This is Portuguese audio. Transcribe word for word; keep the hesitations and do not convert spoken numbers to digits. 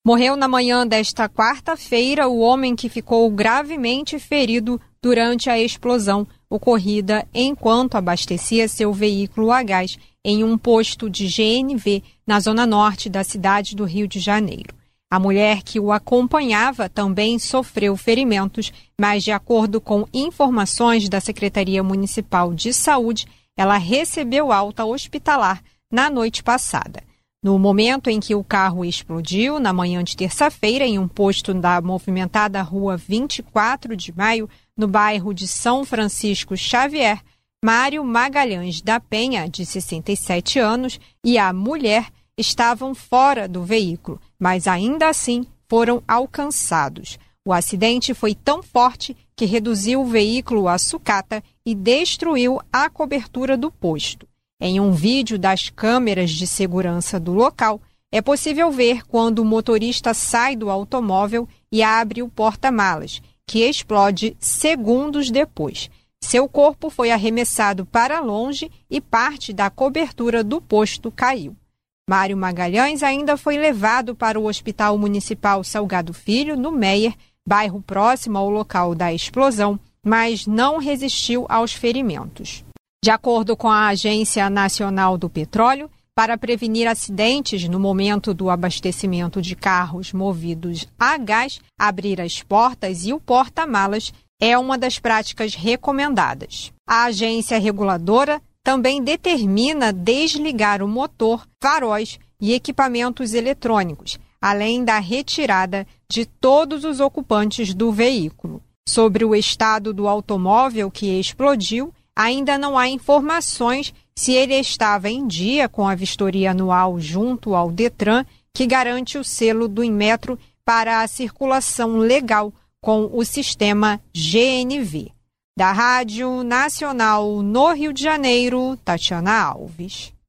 Morreu na manhã desta quarta-feira o homem que ficou gravemente ferido durante a explosão ocorrida enquanto abastecia seu veículo a gás em um posto de G N V na zona norte da cidade do Rio de Janeiro. A mulher que o acompanhava também sofreu ferimentos, mas de acordo com informações da Secretaria Municipal de Saúde, ela recebeu alta hospitalar na noite passada. No momento em que o carro explodiu, na manhã de terça-feira, em um posto da movimentada Rua vinte e quatro de maio, no bairro de São Francisco Xavier, Mário Magalhães da Penha, de sessenta e sete anos, e a mulher estavam fora do veículo, mas ainda assim foram alcançados. O acidente foi tão forte que reduziu o veículo à sucata e destruiu a cobertura do posto. Em um vídeo das câmeras de segurança do local, é possível ver quando o motorista sai do automóvel e abre o porta-malas, que explode segundos depois. Seu corpo foi arremessado para longe e parte da cobertura do posto caiu. Mário Magalhães ainda foi levado para o Hospital Municipal Salgado Filho, no Meier, bairro próximo ao local da explosão, mas não resistiu aos ferimentos. De acordo com a Agência Nacional do Petróleo, para prevenir acidentes no momento do abastecimento de carros movidos a gás, abrir as portas e o porta-malas é uma das práticas recomendadas. A agência reguladora também determina desligar o motor, faróis e equipamentos eletrônicos, além da retirada de todos os ocupantes do veículo. Sobre o estado do automóvel que explodiu, ainda não há informações se ele estava em dia com a vistoria anual junto ao Detran, que garante o selo do Inmetro para a circulação legal com o sistema G N V. Da Rádio Nacional no Rio de Janeiro, Tatiana Alves.